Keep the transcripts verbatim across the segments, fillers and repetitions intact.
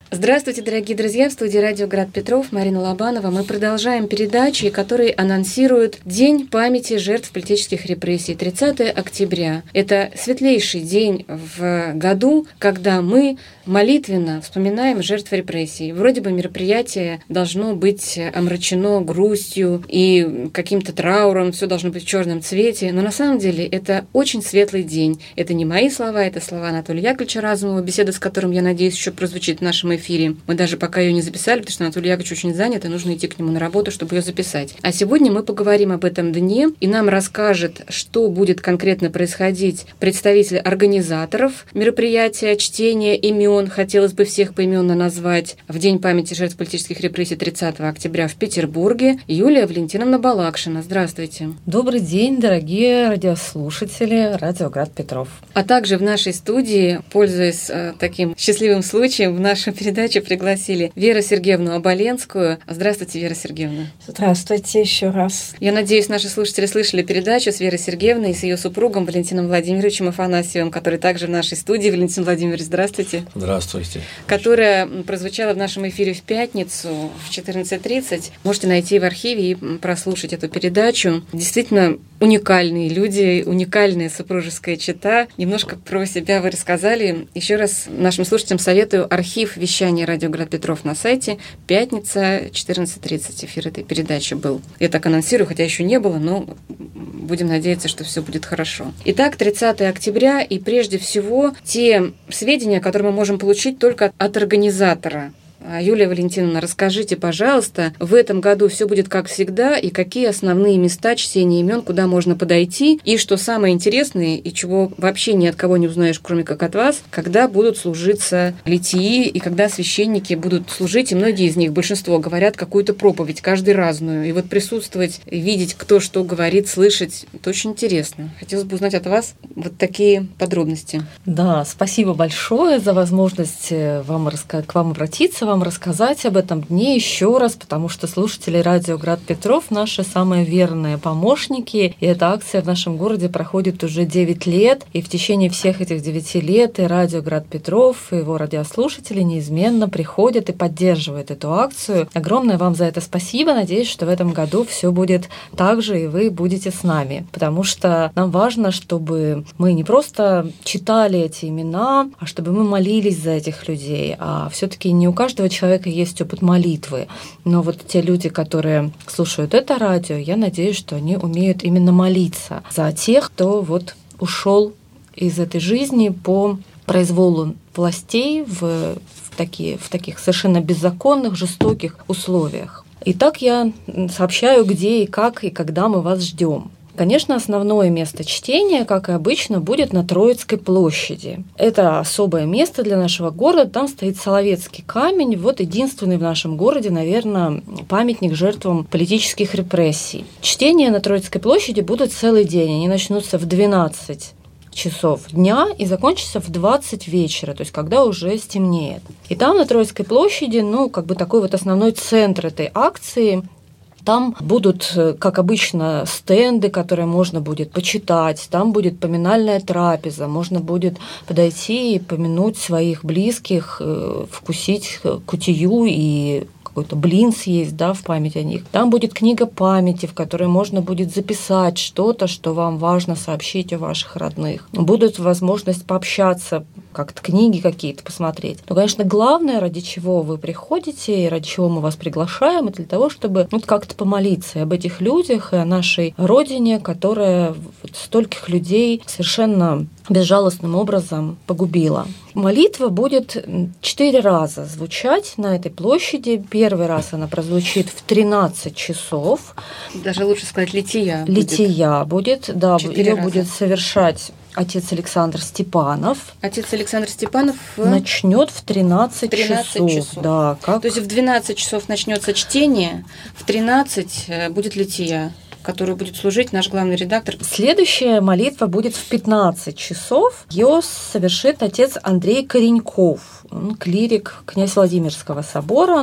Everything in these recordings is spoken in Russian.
Здравствуйте, дорогие друзья! В студии радио «Град Петров» Марина Лобанова. Мы продолжаем передачи, которые анонсируют День памяти жертв политических репрессий, тридцатое октября. Это светлейший день в году, когда мы молитвенно вспоминаем жертв репрессий. Вроде бы мероприятие должно быть омрачено грустью и каким-то трауром, все должно быть в черном цвете, но на самом деле это очень светлый день. Это не мои слова, это слова Анатолия Яковлевича Разумова, беседа с которым, я надеюсь, еще прозвучит в нашем эфире. Мы даже пока ее не записали, потому что Анатолий Яковлевич очень занят, и нужно идти к нему на работу, чтобы ее записать. А сегодня мы поговорим об этом дне, и нам расскажет, что будет конкретно происходить представитель организаторов мероприятия, чтения имен. Хотелось бы всех поименно назвать в День памяти жертв политических репрессий тридцатого октября в Петербурге. Юлия Валентиновна Балакшина. Здравствуйте. Добрый день, дорогие радиослушатели радио «Град Петров». А также в нашей студии, пользуясь э, таким счастливым случаем, в нашу передачу пригласили Веру Сергеевну Оболенскую. Здравствуйте, Вера Сергеевна. Здравствуйте еще раз. Я надеюсь, наши слушатели слышали передачу с Верой Сергеевной и с ее супругом Валентином Владимировичем Афанасьевым, который также в нашей студии. Валентин Владимирович, здравствуйте. Здравствуйте. Которая прозвучала в нашем эфире в пятницу в четырнадцать тридцать. Можете найти в архиве и прослушать эту передачу. Действительно уникальные люди, уникальная супружеская чета. Немножко про себя вы рассказали. Еще раз нашим слушателям советую архив вещания радио «Град Петров» на сайте. Пятница, четырнадцать тридцать эфир этой передачи был. Я так анонсирую, хотя еще не было, но будем надеяться, что все будет хорошо. Итак, тридцатое октября, и прежде всего те сведения, которые мы можем получить только от организатора. Юлия Валентиновна, расскажите, пожалуйста, в этом году все будет как всегда, и какие основные места чтения имен, куда можно подойти, и что самое интересное, и чего вообще ни от кого не узнаешь, кроме как от вас, когда будут служиться литии, и когда священники будут служить, и многие из них, большинство, говорят какую-то проповедь, каждый разную, и вот присутствовать, видеть, кто что говорит, слышать, это очень интересно. Хотелось бы узнать от вас вот такие подробности. Да, спасибо большое за возможность вам раска... к вам обратиться, вам рассказать об этом дне еще раз, потому что слушатели радио «Град Петров» наши самые верные помощники, и эта акция в нашем городе проходит уже девять лет, и в течение всех этих девяти лет и радио «Град Петров», и его радиослушатели неизменно приходят и поддерживают эту акцию. Огромное вам за это спасибо, надеюсь, что в этом году все будет так же, и вы будете с нами, потому что нам важно, чтобы мы не просто читали эти имена, а чтобы мы молились за этих людей, а все-таки не у каждого У человека есть опыт молитвы. Но вот те люди, которые слушают это радио, я надеюсь, что они умеют именно молиться за тех, кто вот ушел из этой жизни по произволу властей в, в, такие, в таких совершенно беззаконных, жестоких условиях. Итак, я сообщаю, где и как и когда мы вас ждем. Конечно, основное место чтения, как и обычно, будет на Троицкой площади. Это особое место для нашего города. Там стоит Соловецкий камень. Вот единственный в нашем городе, наверное, памятник жертвам политических репрессий. Чтения на Троицкой площади будут целый день. Они начнутся в двенадцать часов дня и закончатся в двадцать вечера, то есть когда уже стемнеет. И там на Троицкой площади, ну, как бы такой вот основной центр этой акции. Там будут, как обычно, стенды, которые можно будет почитать, там будет поминальная трапеза, можно будет подойти и помянуть своих близких, вкусить кутию и какой-то блин съесть, да, в память о них. Там будет книга памяти, в которой можно будет записать что-то, что вам важно сообщить о ваших родных. Будет возможность пообщаться, как-то книги какие-то посмотреть. Но, конечно, главное, ради чего вы приходите и ради чего мы вас приглашаем, это для того, чтобы ну, как-то помолиться об этих людях и о нашей родине, которая вот стольких людей совершенно безжалостным образом погубила. Молитва будет четыре раза звучать на этой площади. Первый раз она прозвучит в тринадцать часов. Даже лучше сказать лития. Лития будет, будет да, ее будет совершать отец Александр Степанов. Отец Александр Степанов начнет в тринадцать, тринадцать часов. часов. Да, как... То есть в двенадцать часов начнется чтение, в тринадцать будет лития, которую будет служить наш главный редактор. Следующая молитва будет в пятнадцать часов. Ее совершит отец Андрей Кореньков, он клирик князь Владимирского собора.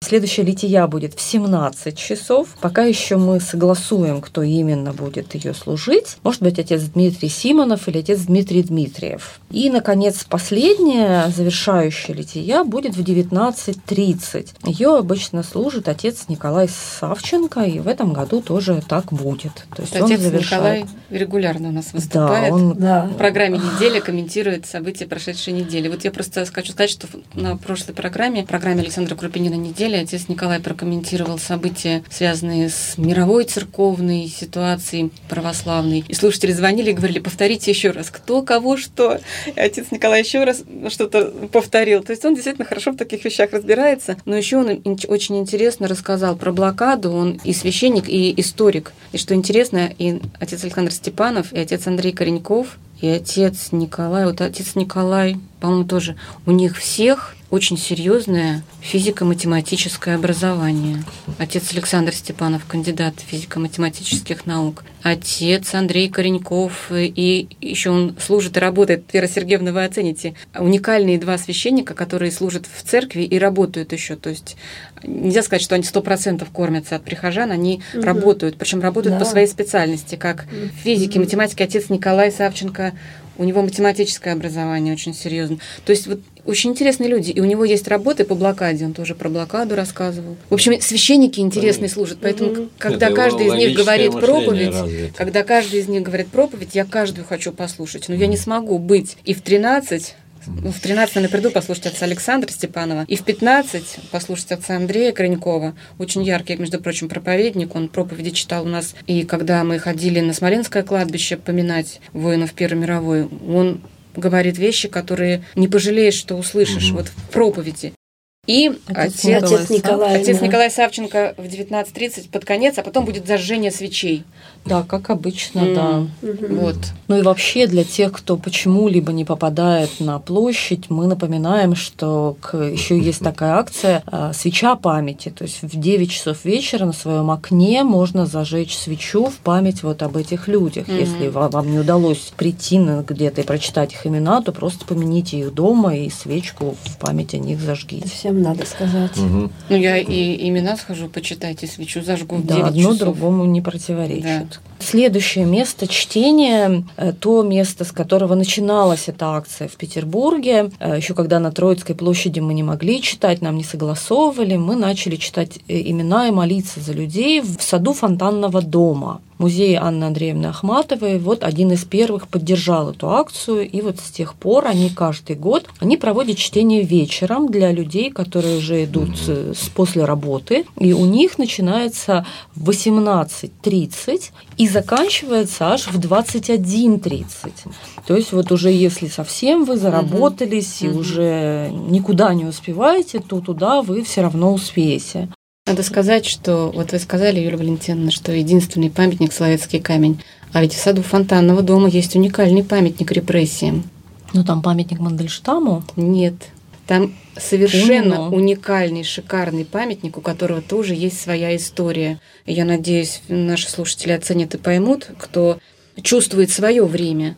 Следующая лития будет в семнадцать часов. Пока еще мы согласуем, кто именно будет ее служить. Может быть, отец Дмитрий Симонов или отец Дмитрий Дмитриев. И, наконец, последняя, завершающая лития будет в девятнадцать тридцать. Ее обычно служит отец Николай Савченко, и в этом году тоже так будет. То есть отец он завершает... Николай регулярно у нас выступает. Да, он... Да. В программе «Неделя» комментирует события прошедшей недели. Вот я просто хочу сказать, что на прошлой программе, программе Александра Крупинина «Неделя», отец Николай прокомментировал события, связанные с мировой церковной ситуацией православной. И слушатели звонили и говорили: повторите еще раз, кто, кого, что. И отец Николай еще раз что-то повторил. То есть он действительно хорошо в таких вещах разбирается. Но еще он очень интересно рассказал про блокаду. Он и священник, и историк. И что интересно, и отец Александр Степанов, и отец Андрей Кореньков, и отец Николай, вот отец Николай, по-моему, тоже, у них всех очень серьезное физико-математическое образование. Отец Александр Степанов, кандидат физико-математических наук. Отец Андрей Кореньков, и еще он служит и работает, Вера Сергеевна, вы оцените, уникальные два священника, которые служат в церкви и работают еще. То есть нельзя сказать, что они сто процентов кормятся от прихожан, они угу. работают, причем работают да. по своей специальности, как в физике, угу. математике. Отец Николай Савченко, у него математическое образование очень серьезно. То есть вот очень интересные люди. И у него есть работы по блокаде, он тоже про блокаду рассказывал. В общем, священники интересные служат. Поэтому, mm-hmm. когда Это каждый из них говорит проповедь, развито. когда каждый из них говорит проповедь, я каждую хочу послушать. Но mm-hmm. я не смогу быть и в тринадцать... Ну, в тринадцать я приду послушать отца Александра Степанова, и в пятнадцать послушать отца Андрея Коренькова. Очень яркий, между прочим, проповедник. Он проповеди читал у нас. И когда мы ходили на Смоленское кладбище поминать воинов Первой мировой, он говорит вещи, которые не пожалеешь, что услышишь угу. вот в проповеди. И отец, отец, Николай, отец да. Николай Савченко в девятнадцать тридцать под конец, а потом будет зажжение свечей. Да, как обычно, mm. да. Mm-hmm. Вот. Ну и вообще для тех, кто почему-либо не попадает на площадь, мы напоминаем, что к... еще есть такая акция «Свеча памяти». То есть в девять часов вечера на своем окне можно зажечь свечу в память вот об этих людях. Mm-hmm. Если вам не удалось прийти где-то и прочитать их имена, то просто помяните их дома и свечку в память о них зажгите. Всем надо сказать. Угу. Ну, я и имена схожу, почитайте, свечу зажгу в да, девять одно часов. другому не противоречит. Да. Следующее место чтения, то место, с которого начиналась эта акция в Петербурге. Еще когда на Троицкой площади мы не могли читать, нам не согласовывали, мы начали читать имена и молиться за людей в саду Фонтанного дома. Музей Анны Андреевны Ахматовой вот один из первых поддержал эту акцию, и вот с тех пор они каждый год они проводят чтение вечером для людей, которые уже идут с, после работы, и у них начинается в восемнадцать тридцать и заканчивается аж в двадцать один тридцать. То есть вот уже если совсем вы заработались угу. и угу. уже никуда не успеваете, то туда вы все равно успеете. Надо сказать, что, вот вы сказали, Юлия Валентиновна, что единственный памятник Соловецкий камень, а ведь в саду Фонтанного дома есть уникальный памятник репрессиям. Ну, там памятник Мандельштаму? Нет, там совершенно Умно. уникальный, шикарный памятник, у которого тоже есть своя история. Я надеюсь, наши слушатели оценят и поймут, кто чувствует свое время.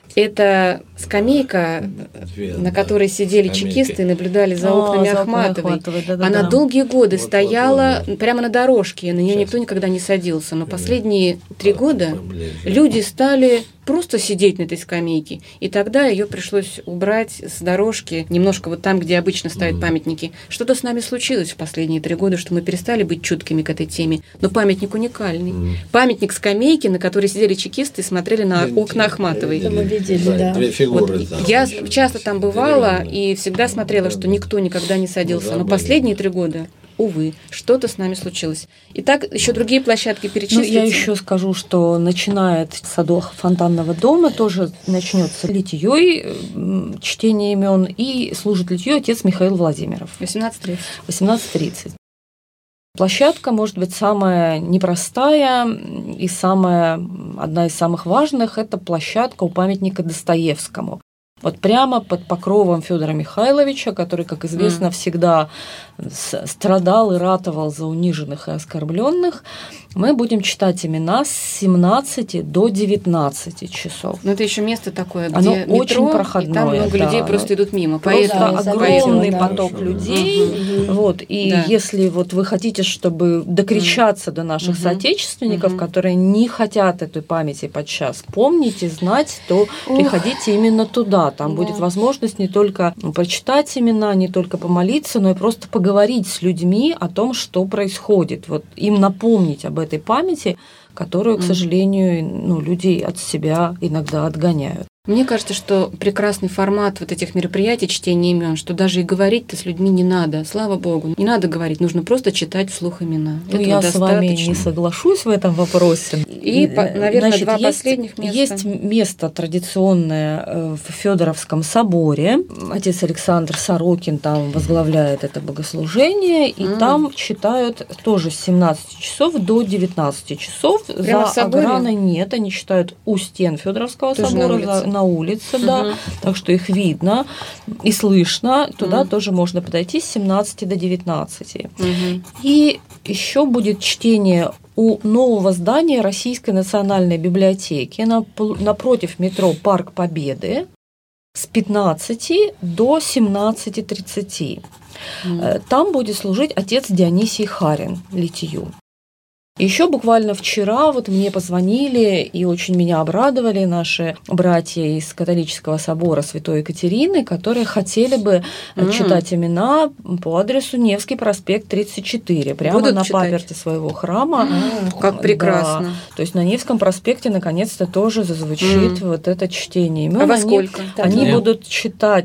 Это скамейка, Две, на которой да, сидели скамейки. чекисты и наблюдали за окнами а, Ахматовой. Ахматовой да, да, Она да. долгие годы вот, стояла вот, прямо на дорожке, на нее никто никогда не садился. Но последние три года люди стали просто сидеть на этой скамейке. И тогда ее пришлось убрать с дорожки, немножко вот там, где обычно ставят mm. памятники. Что-то с нами случилось в последние три года, что мы перестали быть чуткими к этой теме. Но памятник уникальный. Mm. Памятник скамейки, на которой сидели чекисты и смотрели на mm. окна Ахматовой. Это мы видели, да. Две фигуры. Вот. Да. Я часто там бывала и всегда смотрела, что никто никогда не садился. Но последние три года, увы, что-то с нами случилось. Итак, еще другие площадки перечислите. Ну, я еще скажу, что начинает в саду Фонтанного дома, тоже начнется литьей чтение имен, и служит литьей отец Михаил Владимиров. восемнадцать тридцать. восемнадцать тридцать. Площадка может быть самая непростая и самая, одна из самых важных – это площадка у памятника Достоевскому. Вот прямо под покровом Федора Михайловича, который, как известно, mm. всегда страдал и ратовал за униженных и оскорбленных, мы будем читать имена с семнадцати до девятнадцати часов. Но это еще место такое, где оно метро, очень проходное, и там много да, людей просто идут мимо. Просто поэтому, огромный поэтому, поток да. людей. Угу. Вот, и да. если вот вы хотите, чтобы докричаться угу. до наших угу. соотечественников, угу. которые не хотят этой памяти подчас помнить и знать, то Ух. приходите именно туда. Там да. будет возможность не только прочитать имена, не только помолиться, но и просто поговорить с людьми о том, что происходит. Вот им напомнить об этой памяти, которую, к сожалению, ну, людей от себя иногда отгоняют. Мне кажется, что прекрасный формат вот этих мероприятий, чтения имен, что даже и говорить-то с людьми не надо. Слава Богу, не надо говорить, нужно просто читать вслух имена. Ну, я достаточно. С вами не соглашусь в этом вопросе. И, наверное, Значит, два есть, последних места. Есть место традиционное в Федоровском соборе. Отец Александр Сорокин там возглавляет это богослужение, и mm. там читают тоже с семнадцати часов до девятнадцати часов. Прямо За ограной нет, они читают у стен Федоровского тоже собора. На улице, угу. да, так что их видно и слышно. Туда угу. тоже можно подойти с семнадцати до девятнадцати. Угу. И еще будет чтение у нового здания Российской национальной библиотеки напротив метро Парк Победы с пятнадцати до семнадцати тридцати. Угу. Там будет служить отец Дионисий Харин Литию. Еще буквально вчера вот мне позвонили и очень меня обрадовали наши братья из католического собора Святой Екатерины, которые хотели бы mm. читать имена по адресу Невский проспект тридцать четыре, прямо Будут на читать. Паперти своего храма. Mm. Как прекрасно. Да. То есть на Невском проспекте наконец-то тоже зазвучит mm. вот это чтение имен. А во сколько? Они, они будут читать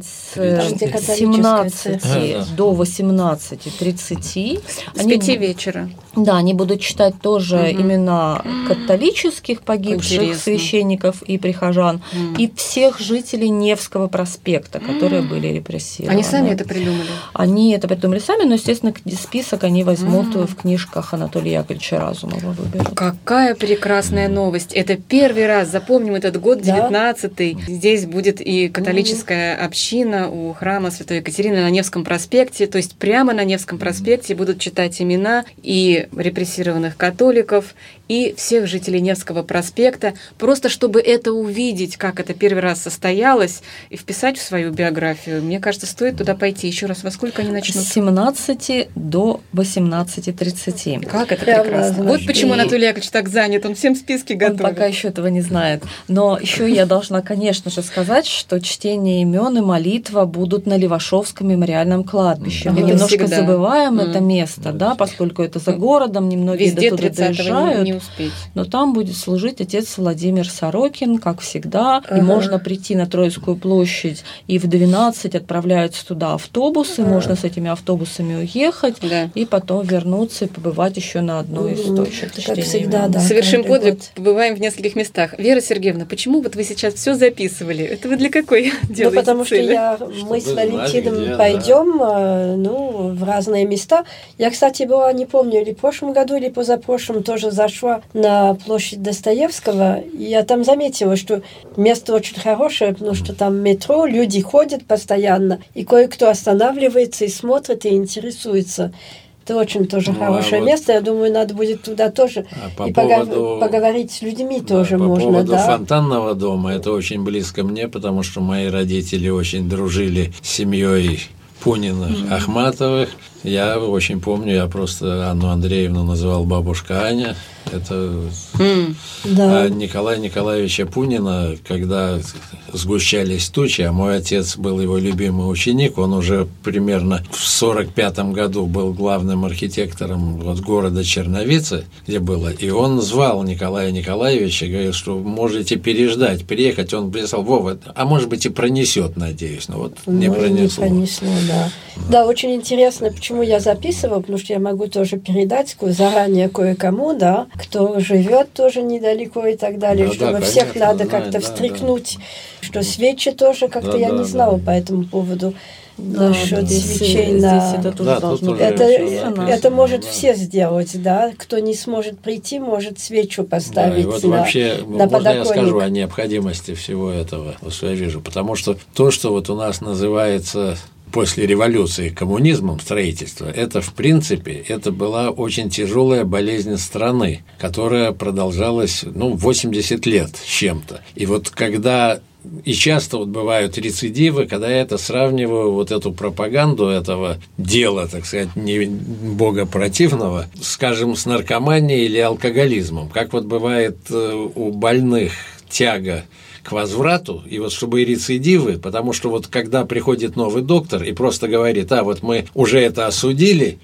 с семнадцати до восемнадцати тридцати. С пяти вечера. Да, они будут читать тоже угу. имена католических погибших Интересно. священников и прихожан, угу. и всех жителей Невского проспекта, которые угу. были репрессированы. Они сами это придумали? Они это придумали сами, но, естественно, список они возьмут угу. в книжках Анатолия Яковлевича Разумова. Выберут. Какая прекрасная новость! Это первый раз, запомним этот год, девятнадцатый. Да. Здесь будет и католическая угу. община у храма Святой Екатерины на Невском проспекте, то есть прямо на Невском проспекте будут читать имена и репрессированных католиков, и всех жителей Невского проспекта, просто чтобы это увидеть, как это первый раз состоялось, и вписать в свою биографию. Мне кажется, стоит туда пойти. Еще раз, во сколько они начнут? С семнадцати до восемнадцати тридцати. Как это Прямо прекрасно. Вот почему и... Анатолий Яковлевич так занят, он всем списки готовит. Он пока еще этого не знает. Но еще я должна, конечно же, сказать, что чтение имен и молитва будут на Левашовском мемориальном кладбище. Мы немножко забываем это место, да, поскольку это за городом, немногие до туда доезжают. Успеть. Но там будет служить отец Владимир Сорокин, как всегда. Ага. И можно прийти на Троицкую площадь, и в двенадцать отправляются туда автобусы, ага. можно с этими автобусами уехать, да. и потом вернуться и побывать еще на одной из точек. Как всегда, да. Совершим подвиг, год. Побываем в нескольких местах. Вера Сергеевна, почему вот вы сейчас все записывали? Это вы для какой делаете Ну, потому цели? что я, мы Чтобы с Валентином знать, пойдем да. ну, в разные места. Я, кстати, была, не помню, или в прошлом году, или позапрошлом, тоже зашла на площадь Достоевского, и я там заметила, что место очень хорошее, потому что там метро, люди ходят постоянно, и кое-кто останавливается и смотрит, и интересуется. Это очень тоже ну, хорошее а вот место. Я думаю, надо будет туда тоже а по и поводу, поговорить с людьми да, тоже по можно. По поводу да? фонтанного дома, это очень близко мне, потому что мои родители очень дружили с семьей Пуниных, mm-hmm. Ахматовых. Я очень помню, я просто Анну Андреевну называл бабушка Аня. Это mm. да. А Николая Николаевича Пунина, когда сгущались тучи, а мой отец был его любимый ученик, он уже примерно в сорок пятом году был главным архитектором вот города Черновицы, где было, и он звал Николая Николаевича, говорил, что можете переждать, приехать. Он писал: Вова, а может быть и пронесет, надеюсь, но вот не ну, пронесло. Не пронесло, да. Да, очень интересно, почему я записывала, потому что я могу тоже передать заранее кое-кому, да, кто живет тоже недалеко и так далее, да, чтобы да, всех конечно, надо как-то да, встряхнуть, да. что свечи тоже как-то да, я да, не знала да. по этому поводу. Да, насчет здесь, свечей здесь на... это тоже да, должно быть. Это, написано. это может да. все сделать, да. Кто не сможет прийти, может свечу поставить. Да, и вот на, вообще, на можно я подоконник. скажу о необходимости всего этого, вот что я вижу, потому что то, что вот у нас называется после революции коммунизмом строительство, это в принципе, это была очень тяжелая болезнь страны, которая продолжалась, ну, восемьдесят лет с чем-то. И вот когда и часто вот бывают рецидивы, когда я это сравниваю, вот эту пропаганду этого дела, так сказать, не богопротивного, скажем, с наркоманией или алкоголизмом. Как вот бывает у больных тяга к возврату, и вот чтобы и рецидивы, потому что вот когда приходит новый доктор и просто говорит, а вот мы уже это осудили,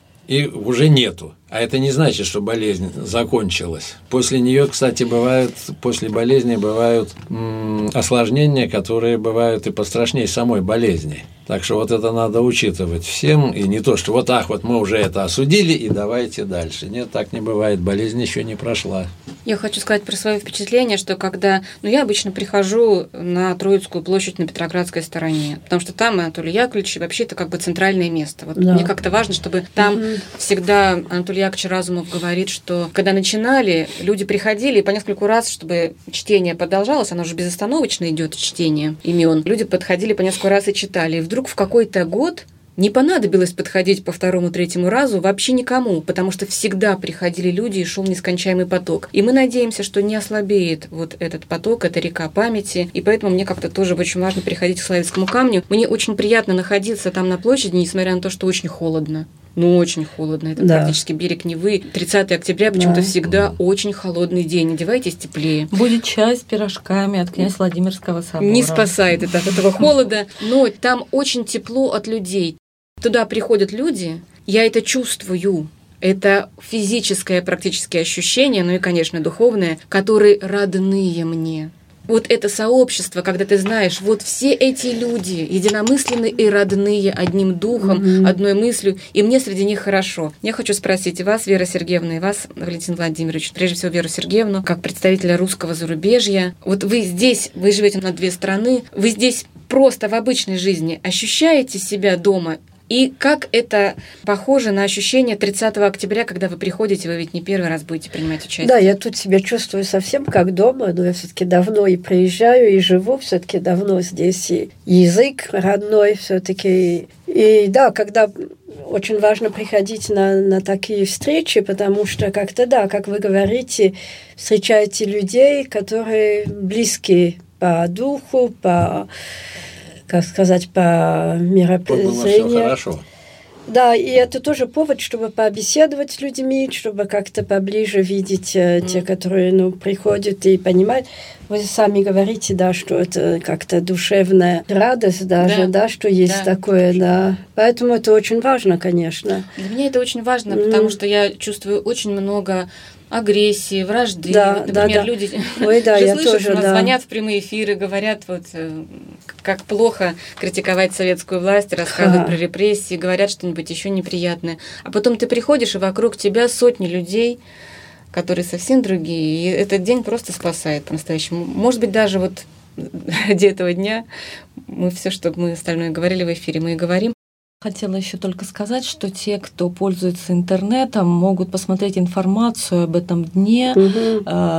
и уже нету. А это не значит, что болезнь закончилась. После нее, кстати, бывают, после болезни бывают м- осложнения, которые бывают и пострашнее самой болезни. Так что вот это надо учитывать всем, и не то, что вот ах, вот мы уже это осудили, и давайте дальше. Нет, так не бывает, болезнь еще не прошла. Я хочу сказать про свое впечатление, что когда... Ну, я обычно прихожу на Троицкую площадь на Петроградской стороне, потому что там Анатолий Яковлевич, и вообще это как бы центральное место. Вот да. Мне как-то важно, чтобы там угу. всегда Анатолий Яковлевич Разумов говорит, что когда начинали, люди приходили, и по нескольку раз, чтобы чтение продолжалось, оно же безостановочно идет чтение имен, люди подходили по несколько раз и читали. И вдруг в какой-то год не понадобилось подходить по второму, третьему разу вообще никому, потому что всегда приходили люди и шел нескончаемый поток. И мы надеемся, что не ослабеет вот этот поток, эта река памяти. И поэтому мне как-то тоже очень важно приходить к Славянскому камню. Мне очень приятно находиться там на площади, несмотря на то, что очень холодно. Ну, очень холодно. Это да. практически берег Невы. тридцатое октября почему-то да. всегда очень холодный день. Одевайтесь теплее. Будет чай с пирожками от князя Владимирского собора. Не спасает это от этого холода, но там очень тепло от людей. Туда приходят люди, я это чувствую. Это физическое практически ощущение, ну и, конечно, духовное, которые родные мне. Вот это сообщество, когда ты знаешь, вот все эти люди единомысленные и родные одним духом, mm-hmm. одной мыслью, и мне среди них хорошо. Я хочу спросить и вас, Вера Сергеевна, и вас, Валентин Владимирович, прежде всего Веру Сергеевну, как представителя русского зарубежья. Вот вы здесь, вы живете на две страны, вы здесь просто в обычной жизни ощущаете себя дома? И как это похоже на ощущение тридцатого октября, когда вы приходите, вы ведь не первый раз будете принимать участие? Да, я тут себя чувствую совсем как дома, но я все-таки давно и приезжаю, и живу все-таки давно здесь, и язык родной все-таки. И да, когда очень важно приходить на, на такие встречи, потому что как-то, да, как вы говорите, встречаете людей, которые близки по духу, по... как сказать, по мероприятиям. Было все хорошо. Да, и это тоже повод, чтобы побеседовать с людьми, чтобы как-то поближе видеть mm. те, которые ну, приходят и понимают. Вы сами говорите, да, что это как-то душевная радость даже, да, да что есть да. такое, да. Поэтому это очень важно, конечно. Для меня это очень важно, mm. потому что я чувствую очень много агрессии, вражды. Да, вот, например, да, да. люди Ой, да, же я слышат, тоже, у нас да. звонят в прямые эфиры, говорят, вот, как плохо критиковать советскую власть, рассказывают Ха. про репрессии, говорят что-нибудь еще неприятное. А потом ты приходишь, и вокруг тебя сотни людей, которые совсем другие, и этот день просто спасает по-настоящему. Может быть, даже вот ради этого дня мы все, что мы остальное говорили в эфире, мы и говорим. Хотела еще только сказать, что те, кто пользуется интернетом, могут посмотреть информацию об этом дне. Угу.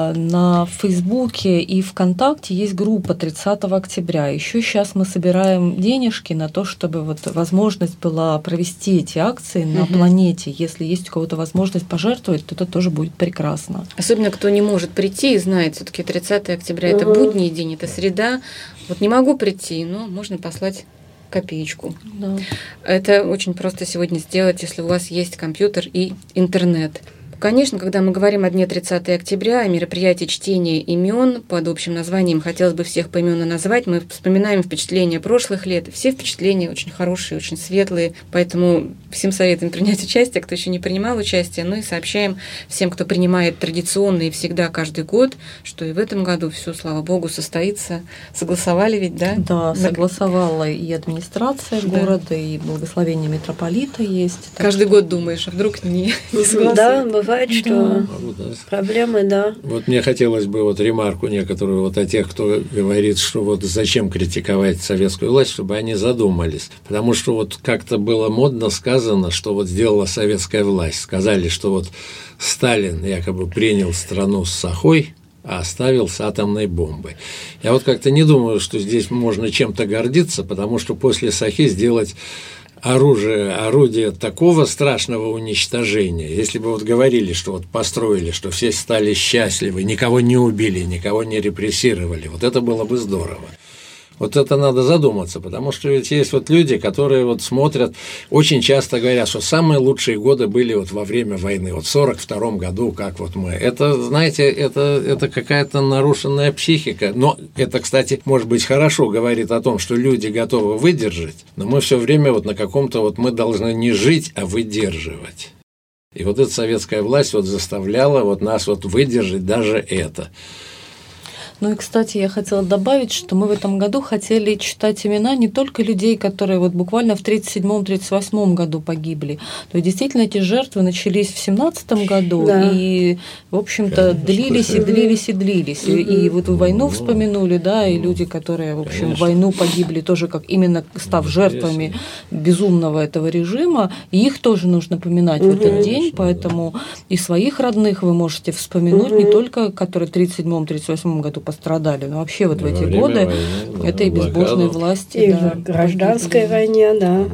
На Фейсбуке и ВКонтакте есть группа тридцатого октября. Еще сейчас мы собираем денежки на то, чтобы вот возможность была провести эти акции на угу. планете. Если есть у кого-то возможность пожертвовать, то это тоже будет прекрасно. Особенно кто не может прийти и знает, все-таки тридцатое октября угу. это будний день, это среда. Вот не могу прийти, но можно послать копеечку. Да. Это очень просто сегодня сделать, если у вас есть компьютер и интернет. Конечно, когда мы говорим о дне тридцатого октября, о мероприятии чтения имен под общим названием, хотелось бы всех поименно назвать, мы вспоминаем впечатления прошлых лет. Все впечатления очень хорошие, очень светлые, поэтому всем советуем принять участие, кто еще не принимал участие, ну и сообщаем всем, кто принимает традиционно и всегда каждый год, что и в этом году все, слава богу, состоится. Согласовали ведь, да? Да, согласовала и администрация да. города, и благословение митрополита есть. Каждый год думаешь, а вдруг не, не согласуют. Да, бывает, что да. проблемы, да. Вот мне хотелось бы вот ремарку некоторую вот о тех, кто говорит, что вот зачем критиковать советскую власть, чтобы они задумались. Потому что вот как-то было модно сказано, что вот сделала советская власть. Сказали, что вот Сталин якобы принял страну с сахой, а оставил с атомной бомбой. Я вот как-то не думаю, что здесь можно чем-то гордиться, потому что после сахи сделать оружие, орудие такого страшного уничтожения, если бы вот говорили, что вот построили, что все стали счастливы, никого не убили, никого не репрессировали, вот это было бы здорово. Вот это надо задуматься, потому что ведь есть вот люди, которые вот смотрят, очень часто говорят, что самые лучшие годы были вот во время войны, вот в сорок втором году, как вот мы. Это, знаете, это, это какая-то нарушенная психика. Но это, кстати, может быть, хорошо говорит о том, что люди готовы выдержать, но мы все время вот на каком-то вот мы должны не жить, а выдерживать. И вот эта советская власть вот заставляла вот нас вот выдержать даже это. Ну и, кстати, я хотела добавить, что мы в этом году хотели читать имена не только людей, которые вот буквально в тридцать седьмом — тридцать восьмом году погибли. То есть, действительно, эти жертвы начались в семнадцатом году, да. и, в общем-то, Конечно, длились и длились и длились. И, и вот вы войну вспомянули, да, и люди, которые, в общем, Конечно. в войну погибли, тоже как именно став жертвами безумного этого режима, и их тоже нужно поминать угу. в этот день, поэтому и своих родных вы можете вспомянуть, угу. не только, которые в тридцать седьмом — тридцать восьмом году пострадали, но вообще вот в эти годы войны, да, это и безбожные власти. И да, в гражданской войне, да.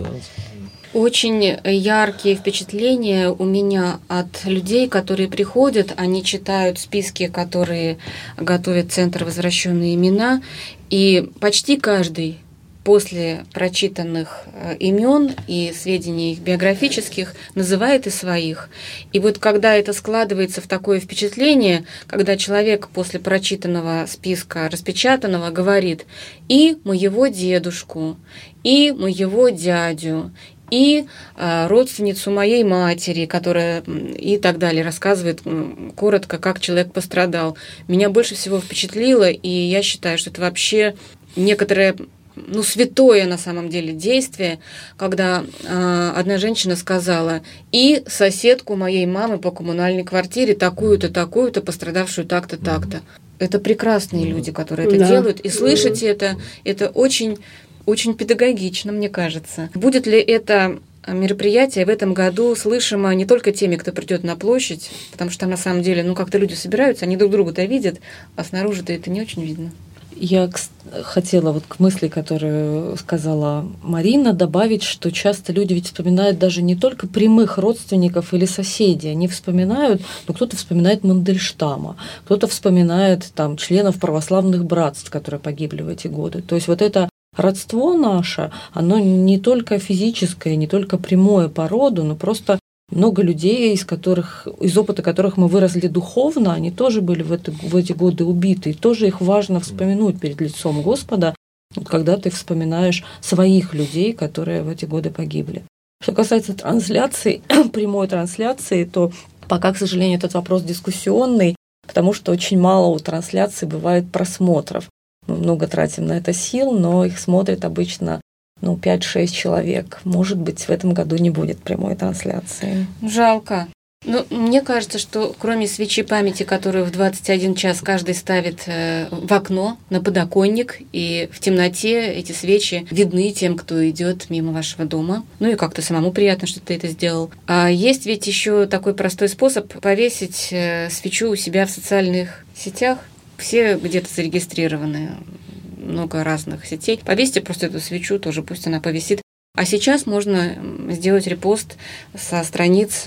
Очень яркие впечатления у меня от людей, которые приходят, они читают списки, которые готовит Центр «Возвращенные имена», и почти каждый после прочитанных имен и сведений их биографических называет и своих. И вот когда это складывается в такое впечатление, когда человек после прочитанного списка распечатанного говорит и моего дедушку, и моего дядю, и э, родственницу моей матери, которая и так далее, рассказывает коротко, как человек пострадал. Меня больше всего впечатлило, и я считаю, что это вообще некоторое ну, святое на самом деле действие, когда э, одна женщина сказала, и соседку моей мамы по коммунальной квартире, такую-то, такую-то, пострадавшую так-то, так-то. Это прекрасные люди, которые это да. делают, и слышать да. это, это очень, очень педагогично, мне кажется. Будет ли это мероприятие в этом году слышимо не только теми, кто придет на площадь, потому что там на самом деле, ну, как-то люди собираются, они друг друга-то видят, а снаружи-то это не очень видно. Я хотела вот к мысли, которую сказала Марина, добавить, что часто люди ведь вспоминают даже не только прямых родственников или соседей, они вспоминают, ну, кто-то вспоминает Мандельштама, кто-то вспоминает там членов православных братств, которые погибли в эти годы. То есть вот это родство наше, оно не только физическое, не только прямое по роду, но просто много людей, из которых, из опыта которых мы выросли духовно, они тоже были в, это, в эти годы убиты. И тоже их важно вспомянуть перед лицом Господа, когда ты вспоминаешь своих людей, которые в эти годы погибли. Что касается трансляции, прямой трансляции, то пока, к сожалению, этот вопрос дискуссионный, потому что очень мало у трансляций бывает просмотров. Мы много тратим на это сил, но их смотрят обычно ну, пять-шесть человек. Может быть, в этом году не будет прямой трансляции. Жалко. Ну, мне кажется, что кроме свечи памяти, которую в двадцать один час каждый ставит в окно, на подоконник, и в темноте эти свечи видны тем, кто идет мимо вашего дома. Ну и как-то самому приятно, что ты это сделал. А есть ведь еще такой простой способ повесить свечу у себя в социальных сетях. Все где-то зарегистрированы. Много разных сетей. Повесьте просто эту свечу, тоже пусть она повисит. А сейчас можно сделать репост со страниц.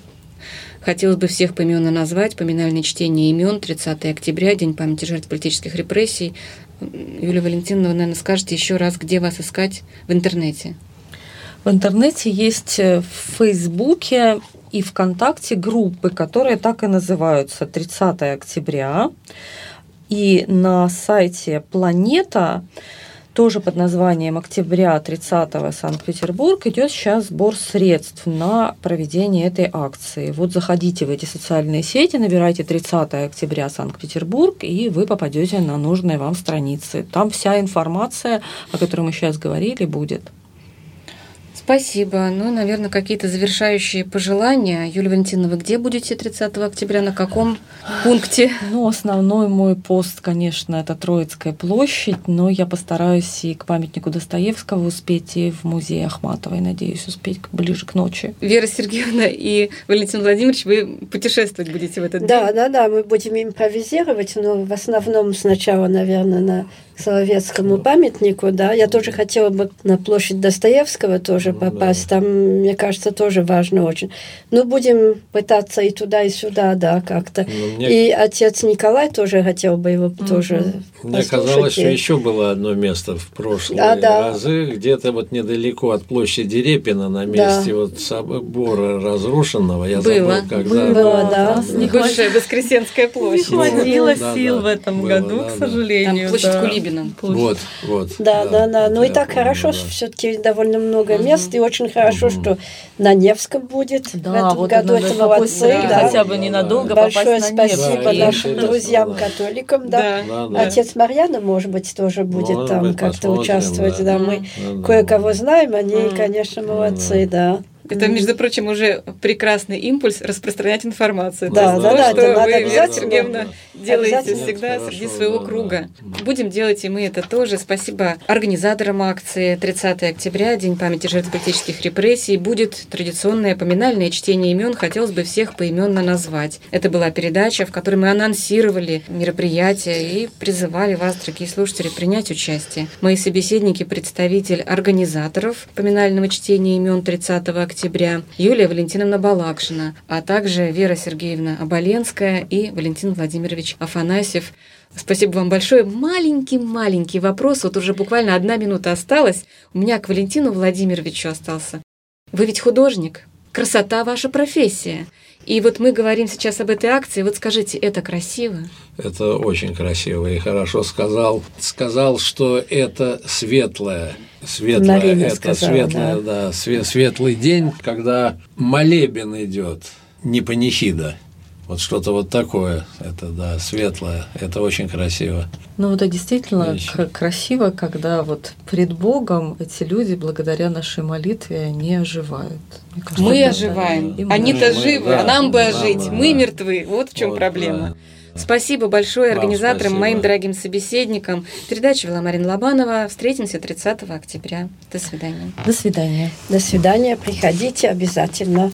Хотелось бы всех поименно назвать. Поминальное чтение имен, тридцатого октября, День памяти жертв политических репрессий. Юлия Валентиновна, вы, наверное, скажете еще раз, где вас искать в интернете. В интернете есть в Фейсбуке и ВКонтакте группы, которые так и называются тридцатого октября. И на сайте «Планета», тоже под названием «Октября тридцатого Санкт-Петербург», идет сейчас сбор средств на проведение этой акции. Вот заходите в эти социальные сети, набирайте тридцатого октября Санкт-Петербург, и вы попадете на нужные вам страницы. Там вся информация, о которой мы сейчас говорили, будет. Спасибо. Ну, наверное, какие-то завершающие пожелания. Юлия Валентиновна, вы где будете тридцатого октября? На каком пункте? Ну, основной мой пост, конечно, это Троицкая площадь, но я постараюсь и к памятнику Достоевского успеть, и в музей Ахматовой, надеюсь, успеть ближе к ночи. Вера Сергеевна и Валентин Владимирович, вы путешествовать будете в этот да, день? Да, да, да, мы будем импровизировать, но в основном сначала, наверное, на Соловецкому памятнику, да. Я тоже хотела бы на площадь Достоевского тоже ну, попасть. Да. Там, мне кажется, тоже важно очень. Но будем пытаться и туда, и сюда, да, как-то. Мне... И отец Николай тоже хотел бы его mm-hmm. тоже Мне казалось, что еще было одно место в прошлые а, да. разы, где-то вот недалеко от площади Репина, на месте да. вот собора разрушенного. Я было. забыл, когда... Было, да. Не бывшая Воскресенская площадь. Не хватило да, сил да, в этом было, году, да, к сожалению. Там площадь да. Кулибина. Вот, вот. Да, да, да. да. Ну и так помню, хорошо, да. все-таки довольно много угу. мест, и очень хорошо, угу. что на Невском будет да, в этом вот году. Это молодцы. Да, да. Хотя бы ненадолго да. Большое попасть на Невский. спасибо да, нашим друзьям-католикам. Да. Да. Да, да. Отец Марьяна, может быть, тоже будет может там быть, как-то участвовать. Да. Да. Мы да, кое-кого знаем, они, да. конечно, молодцы, да. Это, между прочим, уже прекрасный импульс распространять информацию. Да, То да, есть да, то, что это вы, надо Вера Сергеевна, делаете обязательно. всегда Хорошо, среди своего да, круга. да. Будем делать и мы это тоже. Спасибо организаторам акции тридцатого октября, День памяти жертв политических репрессий. Будет традиционное поминальное чтение имен. Хотелось бы всех поименно назвать. Это была передача, в которой мы анонсировали мероприятие и призывали вас, дорогие слушатели, принять участие. Мои собеседники, представитель организаторов поминального чтения имен тридцатого октября, Юлия Валентиновна Балакшина, а также Вера Сергеевна Оболенская и Валентин Владимирович Афанасьев. Спасибо вам большое. Маленький-маленький вопрос, вот уже буквально одна минута осталась. У меня к Валентину Владимировичу остался. Вы ведь художник, красота ваша профессия. И вот мы говорим сейчас об этой акции. Вот скажите, это красиво? Это очень красиво и хорошо сказал. Сказал, что это светлое. Светлое, это сказала, светлое, да. Да, светлый день, когда молебен идет, не панихида. Вот что-то вот такое, это, да, светлое, это очень красиво. Ну, это действительно к- красиво, когда вот пред Богом эти люди, благодаря нашей молитве, они оживают. Кажется, мы это, оживаем, да, они-то мы, живы, да, а нам бы ожить, да, мы да. мертвы, вот в чем вот, проблема. Да. Спасибо большое организаторам, спасибо. Моим дорогим собеседникам. Передачу вела Марина Лобанова. Встретимся тридцатого октября. До свидания. До свидания. До свидания. Приходите обязательно.